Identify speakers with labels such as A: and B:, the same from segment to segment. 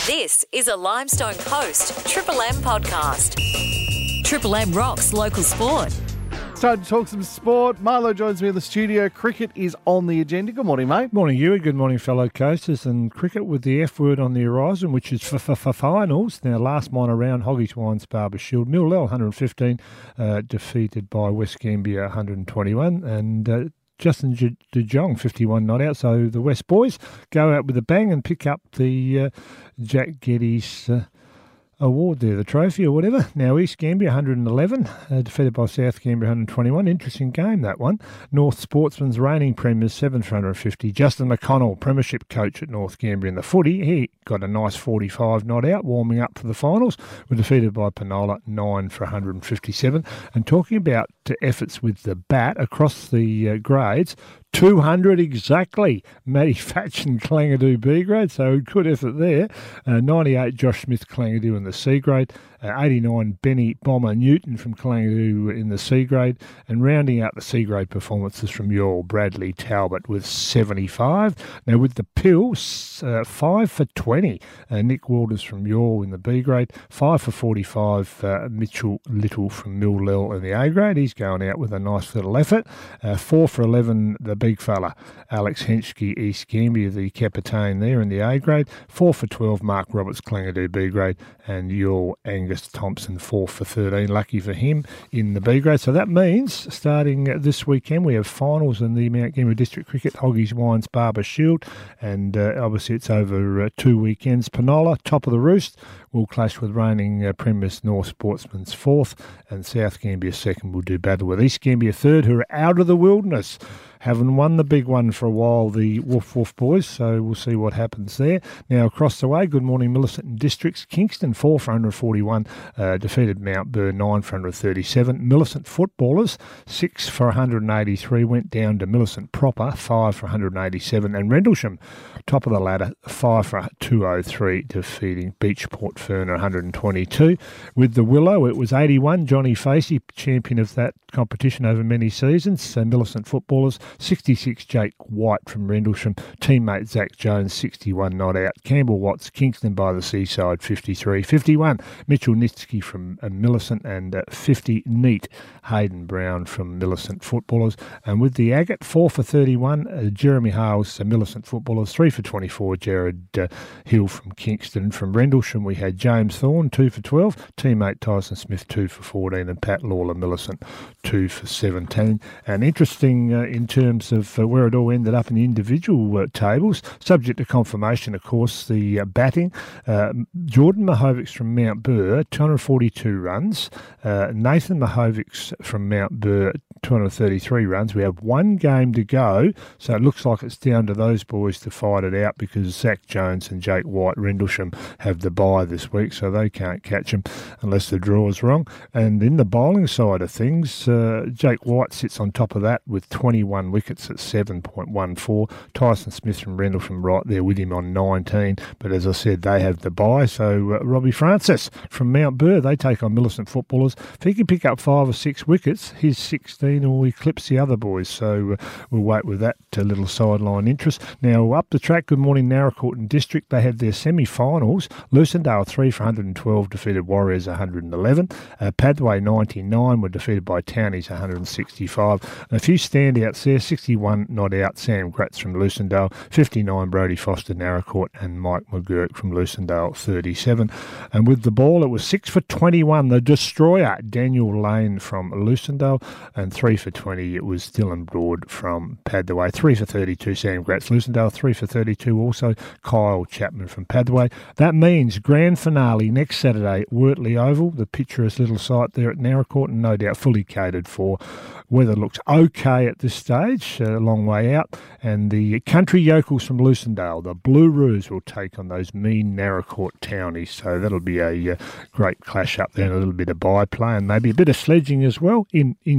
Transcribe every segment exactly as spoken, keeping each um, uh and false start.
A: This is a Limestone Coast Triple M podcast. Triple M rocks local sport.
B: It's time to talk some sport. Marlo joins me in the studio. Cricket is on the agenda. Good morning, mate.
C: Morning, Ewan. Good morning, fellow coasters. And cricket with the F word on the horizon, which is for finals. Now, last minor round, Hoggies Wines Barber Shield. Millwall one hundred fifteen, uh, defeated by West Gambier one hundred twenty-one. And uh, Justin De Jong, fifty-one not out. So the West boys go out with a bang and pick up the uh, Jack Geddes uh, award there, the trophy or whatever. Now East Gambier one hundred eleven, uh, defeated by South Gambier one hundred twenty-one. Interesting game, that one. North Sportsman's reigning premiers, seven for one hundred fifty. Justin McConnell, premiership coach at North Gambier in the footy. He got a nice forty-five not out, warming up for the finals. Were defeated by Penola, nine for one hundred fifty-seven. And talking about uh, efforts with the bat across the uh, grades, two hundred exactly. Matty Fatch and Clangadoo B grade, so good effort there. Uh, ninety-eight, Josh Smith Clangadoo in the C grade. Uh, eighty-nine, Benny Bomber Newton from Clangadoo in the C grade. And rounding out the C grade performances from Youghal, Bradley Talbot with seventy-five. Now with the Pills, uh, five for twenty. Uh, Nick Walters from Youghal in the B grade. five for forty-five, uh, Mitchell Little from Millwall in the A grade. He's going out with a nice little effort. Uh, four for eleven, the big fella, Alex Henschke, East Gambier, the captain there in the A grade. four for twelve, Mark Roberts, Clangadoo B grade. And Youghal, Angus Thompson, four for thirteen. Lucky for him in the B grade. So that means starting this weekend we have finals in the Mount Gambier District Cricket Hoggies Wines Barber Shield. And uh, obviously it's over uh, two weekends. Penola, top of the roost, will clash with reigning uh, premiers North Sportsman's fourth. And South Gambier second will do battle with East Gambier third, who are out of the wilderness. Haven't won the big one for a while, the Woof Woof boys, so we'll see what happens there. Now, across the way, good morning, Millicent and Districts. Kingston, four for one hundred forty-one, uh, defeated Mount Burr, nine for one hundred thirty-seven. Millicent footballers, six for one hundred eighty-three, went down to Millicent proper, five for one hundred eighty-seven. And Rendlesham, top of the ladder, five for two oh three, defeating Beachport Ferner, one hundred twenty-two. With the Willow, it was eighty-one. Johnny Facey, champion of that competition over many seasons. So Millicent footballers, sixty-six, Jake White from Rendlesham. Teammate Zach Jones, sixty-one not out. Campbell Watts, Kingston by the Seaside, fifty-three. fifty-one, Mitchell Nitsky from uh, Millicent. And uh, fifty, Neat, Hayden Brown from Millicent footballers. And with the Agate, four for thirty-one, uh, Jeremy Hales, uh, Millicent footballers. three for twenty-four, Jared uh, Hill from Kingston. From Rendlesham, we had James Thorne, two for twelve. Teammate Tyson Smith, two for fourteen. And Pat Lawler, Millicent, two for seventeen. And interesting uh, in terms of uh, where it all ended up in the individual uh, tables, subject to confirmation, of course, the uh, batting. Uh, Jordan Mahovics from Mount Burr, two hundred forty-two runs. Uh, Nathan Mahovics from Mount Burr, two hundred thirty-three runs. We have one game to go, so it looks like it's down to those boys to fight it out because Zach Jones and Jake White, Rendlesham, have the bye this week, so they can't catch them unless the draw is wrong. And in the bowling side of things, uh, Jake White sits on top of that with twenty-one wickets at seven point one four. Tyson Smith from Rendlesham right there with him on nineteen. But as I said, they have the bye. So uh, Robbie Francis from Mount Burr, they take on Millicent footballers. If he can pick up five or six wickets, his sixteen will eclipse the other boys. So uh, we'll wait with that uh, little sideline interest. Now up the track, good morning, Narracoorte and District. They had their semi-finals. Lucendale, three for one hundred twelve, defeated Warriors one hundred eleven. Uh, Padway, ninety-nine, were defeated by Townies one hundred sixty-five. And a few standouts there, sixty-one not out, Sam Gratz from Lucendale, fifty-nine, Brodie Foster, Narracoorte, and Mike McGurk from Lucendale, thirty-seven. And with the ball, it was six for twenty-one, the destroyer, Daniel Lane from Lucendale, and three for twenty, it was Dylan Broad from Padway. three for thirty-two, Sam Gratz, Lucendale, three for thirty-two, also Kyle Chapman from Padway. That means grand finale next Saturday at Wortley Oval, the picturesque little site there at Narracoorte, and no doubt fully catered for. Weather looks okay at this stage, a long way out. And the country yokels from Lucendale, the Blue Roos, will take on those mean Narracoorte Townies. So that'll be a uh, great clash up there and a little bit of byplay and maybe a bit of sledging as well in, in good favour.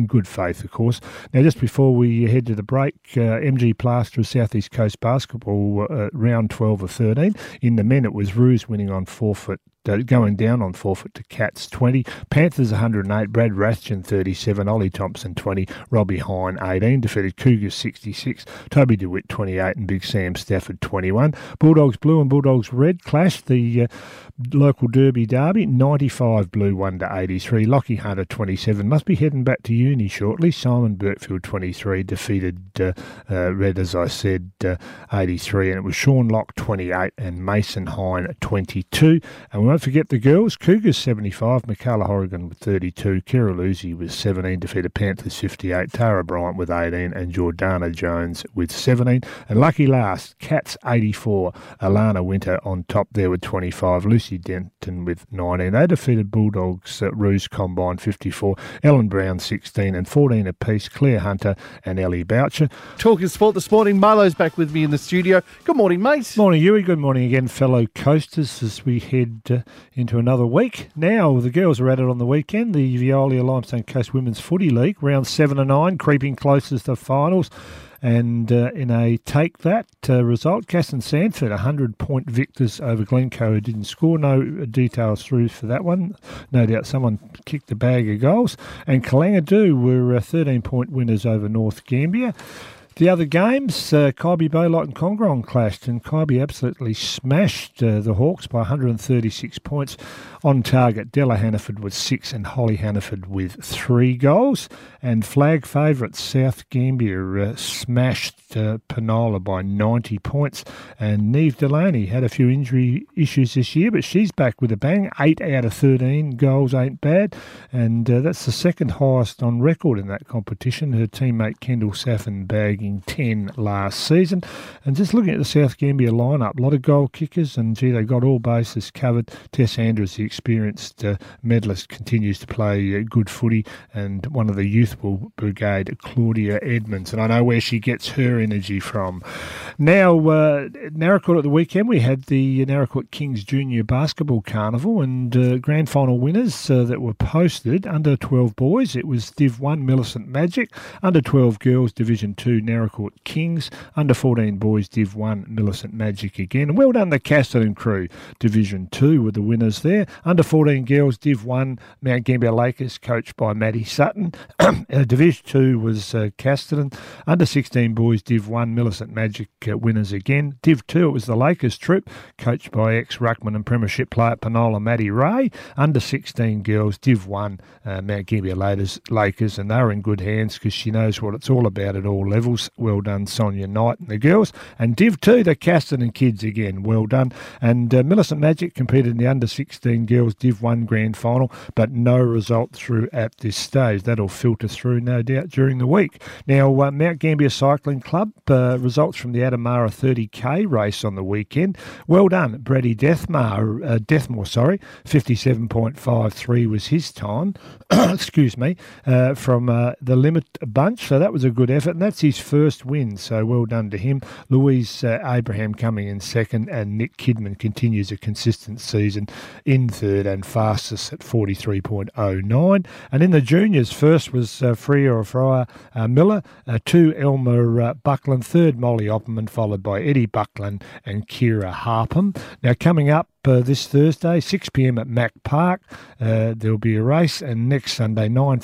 C: faith, of course. Now, just before we head to the break, uh, M G Plaster of South East Coast Basketball, uh, round twelve of thirteen. In the men, it was Roos winning on forfeit. Uh, going down on forfeit to Cats twenty, Panthers one hundred eight, Brad Rathjen thirty-seven, Ollie Thompson twenty, Robbie Hine eighteen, defeated Cougars sixty-six, Toby DeWitt twenty-eight and Big Sam Stafford twenty-one. Bulldogs Blue and Bulldogs Red clashed the uh, local Derby derby, ninety-five Blue one to eighty-three, Lockie Hunter twenty-seven, must be heading back to uni shortly, Simon Burtfield twenty-three, defeated uh, uh, Red, as I said, uh, eighty-three, and it was Sean Locke twenty-eight and Mason Hine twenty-two. And we won't forget the girls, Cougars seventy-five, Michaela Horrigan with thirty-two, Kira Luzzi with seventeen, defeated Panthers fifty-eight, Tara Bryant with eighteen and Jordana Jones with seventeen. And lucky last, Cats eighty-four, Alana Winter on top there with twenty-five, Lucy Denton with nineteen. They defeated Bulldogs uh, Roos Combine fifty-four, Ellen Brown sixteen and fourteen apiece, Claire Hunter and Ellie Boucher.
B: Talking sport this morning, Milo's back with me in the studio. Good morning, mate.
C: Morning, Huey. Good morning again, fellow coasters, as we head uh, into another week. Now, the girls are at it on the weekend. The Veolia Limestone Coast Women's Footy League, round seven and nine, creeping closest to finals. And uh, in a take that uh, result, Cass and Sandford, one hundred point victors over Glencoe, who didn't score. No details through for that one. No doubt someone kicked a bag of goals. And Kalangadoo were uh, thirteen point winners over North Gambier. The other games, uh, Kaibi, Baylight and Congrong clashed, and Kaibi absolutely smashed uh, the Hawks by one hundred thirty-six points on target. Della Hannaford with six and Holly Hannaford with three goals. And flag favourites South Gambier uh, smashed uh, Penola by ninety points. And Neve Delaney had a few injury issues this year, but she's back with a bang. eight out of thirteen goals ain't bad. And uh, that's the second highest on record in that competition. Her teammate Kendall Saffin bagged ten last season. And just looking at the South Gambier lineup, a lot of goal kickers, and gee, they got all bases covered. Tess Andrews, the experienced uh, medalist, continues to play uh, good footy, and one of the youthful brigade, Claudia Edmonds, and I know where she gets her energy from. Now, uh, Naracoorte at the weekend, we had the Naracoorte Kings Junior Basketball Carnival, and uh, grand final winners uh, that were posted. Under twelve boys, it was Div one Millicent Magic, under twelve girls Division two Naracoorte Kings, under fourteen boys Div one Millicent Magic again. And well done the Casterton crew, Division two were the winners there. Under fourteen girls Div one Mount Gambier Lakers, coached by Maddie Sutton. uh, Division two was uh, Casterton. Under sixteen boys Div one Millicent Magic uh, winners again. Div two, it was the Lakers troop, coached by ex-ruckman and premiership player Penola Maddie Ray. Under sixteen girls Div one uh, Mount Gambier Lakers, Lakers, and they were in good hands because she knows what it's all about at all levels. Well done, Sonia Knight and the girls. And Div two, the Casterton kids again. Well done. And uh, Millicent Magic competed in the under sixteen girls Div one grand final, but no result through at this stage. That'll filter through, no doubt, during the week. Now, uh, Mount Gambier Cycling Club, uh, results from the Adamara thirty K race on the weekend. Well done, Brady Deathmore, uh, Deathmore, sorry, fifty-seven point five three was his time, excuse me, uh, from uh, the Limit bunch. So that was a good effort, and that's his first win, so well done to him. Louise uh, Abraham coming in second, and Nick Kidman continues a consistent season in third and fastest at forty-three point oh nine. And in the juniors, first was uh, Freya or Fryer uh, Miller, uh, two Elmer uh, Buckland, third Molly Opperman, followed by Eddie Buckland and Kira Harpham. Now coming up Uh, this Thursday, six p.m. at Mac Park, uh, there'll be a race, and next Sunday, nine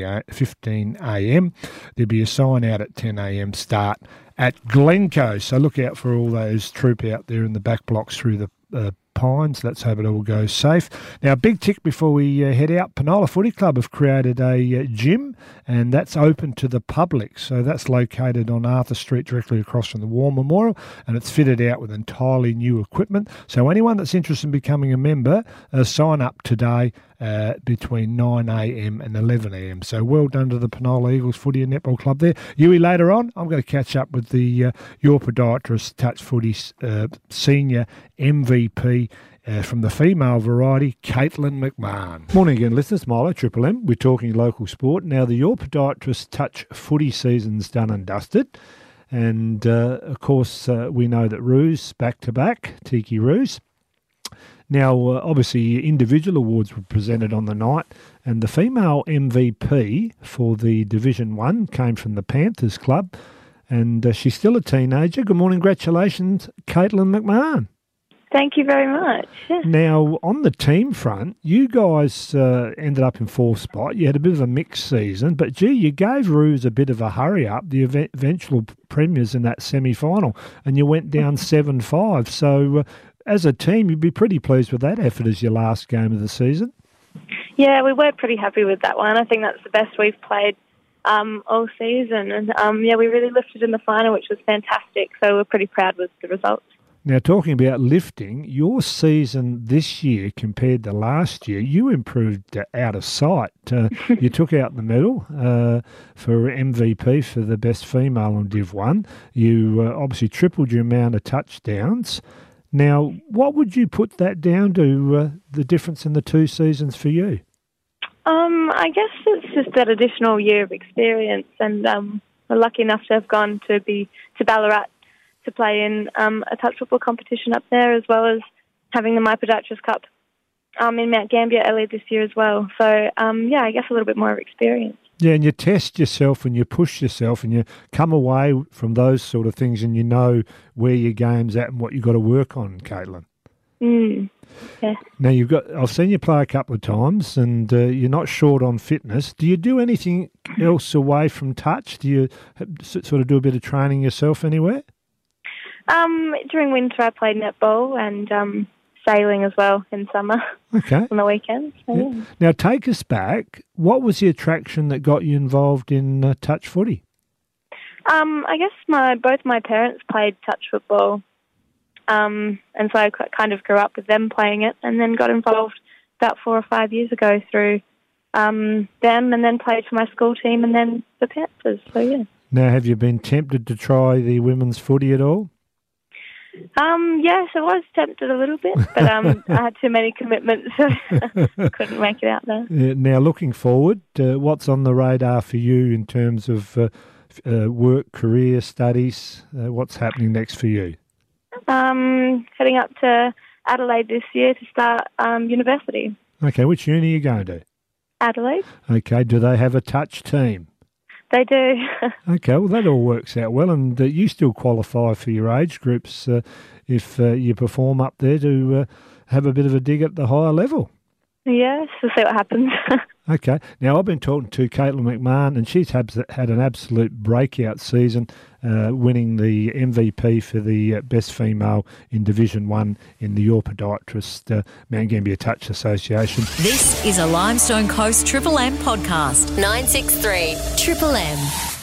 C: fifteen a.m, there'll be a sign out at ten a.m. start at Glencoe. So look out for all those troop out there in the back blocks through the uh, Pines. Let's hope it all goes safe. Now, a big tick before we uh, head out. Penola Footy Club have created a uh, gym, and that's open to the public. So that's located on Arthur Street, directly across from the War Memorial, and it's fitted out with entirely new equipment. So anyone that's interested in becoming a member, uh, sign up today uh, between nine a.m. and eleven a.m. So well done to the Penola Eagles Footy and Netball Club there. Yui, later on, I'm going to catch up with the uh, Your Podiatrist Touch Footy uh, Senior M V P Uh, from the female variety, Caitlin McMahon. Morning again, listeners. Milo, Triple M. We're talking local sport. Now, the Your Podiatrist Touch footy season's done and dusted. And, uh, of course, uh, we know that Roos, back-to-back, Tiki Roos, Now, uh, obviously, individual awards were presented on the night, and the female M V P for the Division One came from the Panthers Club, and uh, she's still a teenager. Good morning, congratulations, Caitlin McMahon.
D: Thank you very much. Yeah.
C: Now, on the team front, you guys uh, ended up in fourth spot. You had a bit of a mixed season, but gee, you gave Roos a bit of a hurry up, the event- eventual premiers in that semi-final, and you went down seven five. So, uh, as a team, you'd be pretty pleased with that effort as your last game of the season.
D: Yeah, we were pretty happy with that one. I think that's the best we've played um, all season. And, um, yeah, we really lifted in the final, which was fantastic. So we're pretty proud with the results.
C: Now, talking about lifting, your season this year compared to last year, you improved out of sight. Uh, you took out the medal uh, for M V P for the best female in Div one. You uh, obviously tripled your amount of touchdowns. Now, what would you put that down to, uh, the difference in the two seasons for you?
D: Um, I guess it's just that additional year of experience, and um, we're lucky enough to have gone to be to Ballarat to play in um, a touch football competition up there, as well as having the Myper Duchess Cup um, in Mount Gambier earlier this year as well. So, um, yeah, I guess a little bit more of experience.
C: Yeah, and you test yourself and you push yourself and you come away from those sort of things and you know where your game's at and what you've got to work on, Caitlin.
D: Mm, yeah.
C: Now, you've got. I've seen you play a couple of times and uh, you're not short on fitness. Do you do anything else away from touch? Do you sort of do a bit of training yourself anywhere?
D: Um, during winter, I played netball and um, sailing as well in summer.
C: Okay.
D: On the weekends. So,
C: yeah.
D: yeah.
C: Now, take us back. What was the attraction that got you involved in uh, touch footy?
D: Um, I guess my both my parents played touch football, um, and so I kind of grew up with them playing it, and then got involved about four or five years ago through um, them, and then played for my school team, and then the Panthers. So yeah.
C: Now, have you been tempted to try the women's footy at all?
D: Um, yes, I was tempted a little bit, but um, I had too many commitments, so couldn't make it out there.
C: Yeah, now, looking forward, uh, what's on the radar for you in terms of uh, uh, work, career, studies? Uh, what's happening next for you?
D: Um, heading up to Adelaide this year to start um, university.
C: Okay, which uni are you going to?
D: Adelaide.
C: Okay, do they have a touch team?
D: They do.
C: Okay, well, that all works out well, and uh, you still qualify for your age groups uh, if uh, you perform up there to uh, have a bit of a dig at the higher level.
D: Yes, we'll see what happens.
C: Okay. Now, I've been talking to Caitlin McMahon, and she's had, had an absolute breakout season, uh, winning the M V P for the uh, best female in Division one in the Your Podiatrist uh, Mount Gambier Touch Association.
A: This is a Limestone Coast Triple M podcast. nine six three Triple M.